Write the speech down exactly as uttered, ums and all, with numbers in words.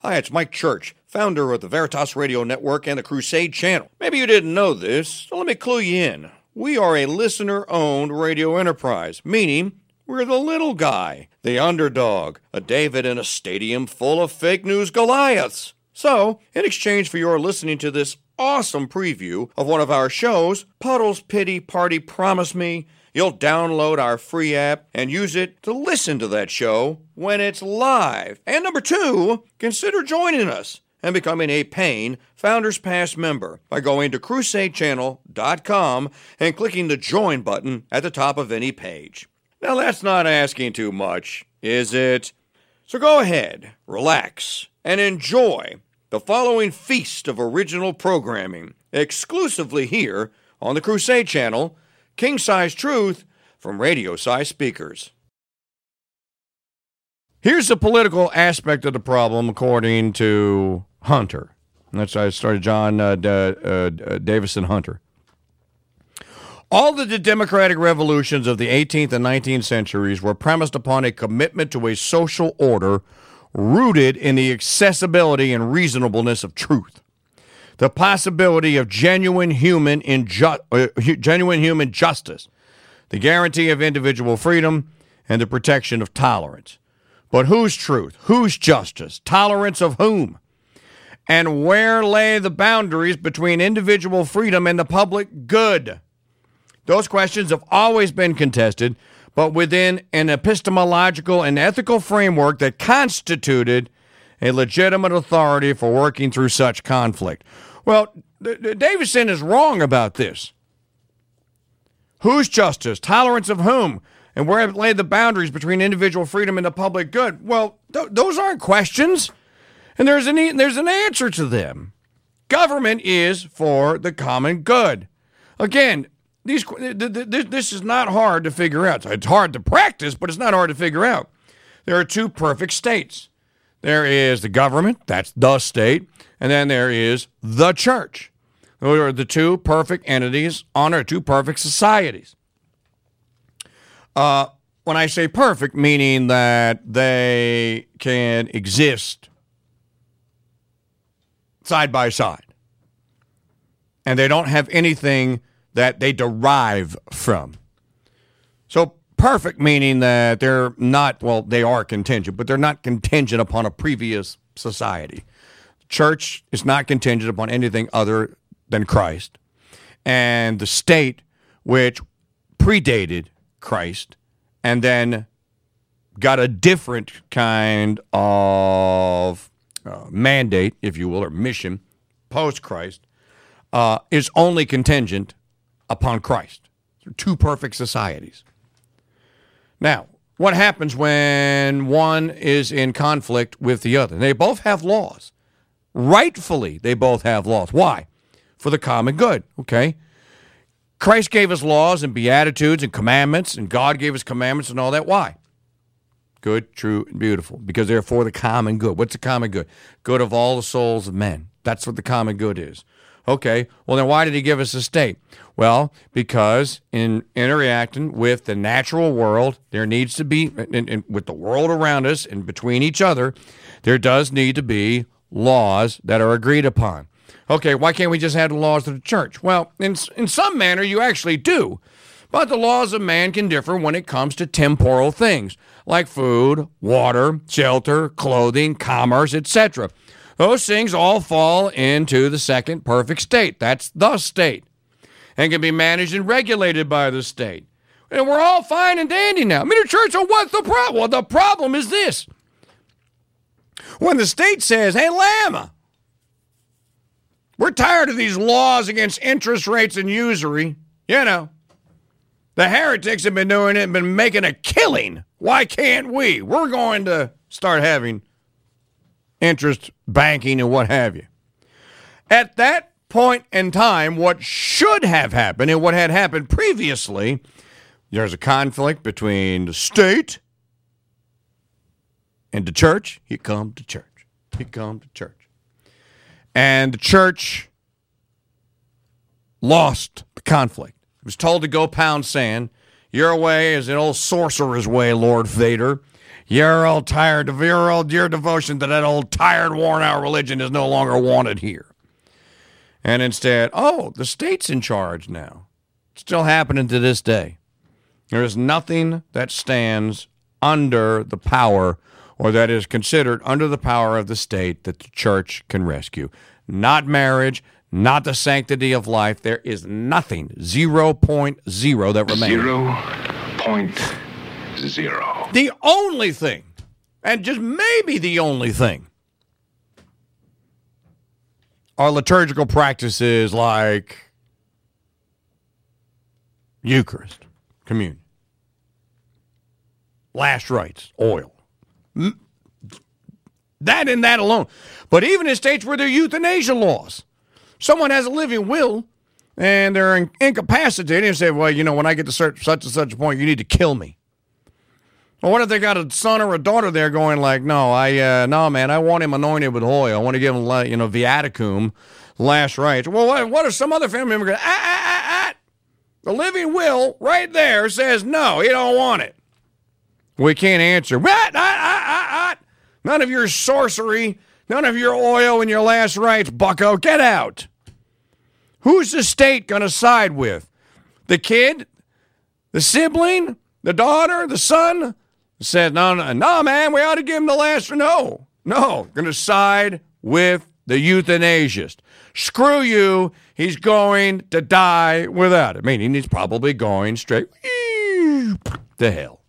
Hi, it's Mike Church, founder of the Veritas Radio Network and the Crusade Channel. Maybe you didn't know this, so let me clue you in. We are a listener-owned radio enterprise, meaning we're the little guy, the underdog, a David in a stadium full of fake news Goliaths. So, in exchange for your listening to this awesome preview of one of our shows, Puddle's Pity Party Promise Me, you'll download our free app and use it to listen to that show when it's live. And number two, consider joining us and becoming a paying Founders Pass member by going to crusade channel dot com and clicking the join button at the top of any page. Now that's not asking too much, is it? So go ahead, relax, and enjoy the following feast of original programming exclusively here on the Crusade Channel, King-Size Truth from radio-size speakers. Here's the political aspect of the problem according to Hunter. That's I started John uh, D- uh, Davison Hunter. All of the democratic revolutions of the eighteenth and nineteenth centuries were premised upon a commitment to a social order rooted in the accessibility and reasonableness of truth, the possibility of genuine human inju- uh, genuine human justice, the guarantee of individual freedom, and the protection of tolerance. But whose truth? Whose justice? Tolerance of whom? And where lay the boundaries between individual freedom and the public good? Those questions have always been contested, but within an epistemological and ethical framework that constituted a legitimate authority for working through such conflict. Well, Davison is wrong about this. Whose justice? Tolerance of whom? And where lay the boundaries between individual freedom and the public good? Well, th- those aren't questions, and there's an, e- there's an answer to them. Government is for the common good. Again, these th- th- this is not hard to figure out. It's hard to practice, but it's not hard to figure out. There are two perfect states. There is the government, that's the state, and then there is the church. Those are the two perfect entities on our two perfect societies. Uh, when I say perfect, meaning that they can exist side by side. And they don't have anything that they derive from. So perfect meaning that they're not, well, they are contingent, but they're not contingent upon a previous society. Church is not contingent upon anything other than Christ. And the state, which predated Christ and then got a different kind of uh, mandate, if you will, or mission post-Christ, uh, is only contingent upon Christ. They're two perfect societies. Now, what happens when one is in conflict with the other? They both have laws. Rightfully, they both have laws. Why? For the common good, okay? Christ gave us laws and beatitudes and commandments, and God gave us commandments and all that. Why? Good, true, and beautiful. Because they're for the common good. What's the common good? Good of all the souls of men. That's what the common good is. Okay, well then why did he give us a state? Well, because in interacting with the natural world, there needs to be, in, in, with the world around us and between each other, there does need to be laws that are agreed upon. Okay, why can't we just have the laws of the church? Well, in, in some manner you actually do, but the laws of man can differ when it comes to temporal things, like food, water, shelter, clothing, commerce, et cetera. Those things all fall into the second perfect state. That's the state, and can be managed and regulated by the state. And we're all fine and dandy now. I mean, the church, so what's the problem? Well, the problem is this. When the state says, hey, Lama, we're tired of these laws against interest rates and usury, you know, the heretics have been doing it and been making a killing. Why can't we? We're going to start having interest banking and what have you. At that point in time, what should have happened and what had happened previously, there's a conflict between the state and the church. Here come the church. Here come the church. And the church lost the conflict. It was told to go pound sand. Your way is an old sorcerer's way, Lord Vader. Your old tired, your old, your devotion to that old tired, worn-out religion is no longer wanted here. And instead, oh, the state's in charge now. It's still happening to this day. There is nothing that stands under the power or that is considered under the power of the state that the church can rescue. Not marriage, not the sanctity of life. There is nothing, zero point zero that remains. Zero point zero. The only thing, and just maybe the only thing, are liturgical practices like Eucharist, communion, last rites, oil. That and that alone. But even in states where there are euthanasia laws, someone has a living will and they're incapacitated and say, well, you know, when I get to such, such and such a point, you need to kill me. Well, what if they got a son or a daughter there going like, no, I, uh, no, man, I want him anointed with oil. I want to give him, you know, viaticum, last rites. Well, what, what if some other family member goes, ah, ah, ah, ah. The living will right there says, no, he don't want it. We can't answer. What? Ah, ah, ah, ah. None of your sorcery, none of your oil and your last rites, bucko. Get out. Who's the state going to side with? The kid? The sibling? The daughter? The son? Said, no, no, no, man, we ought to give him the last. No, no, going to side with the euthanasiast. Screw you. He's going to die without it. Meaning he's probably going straight to hell.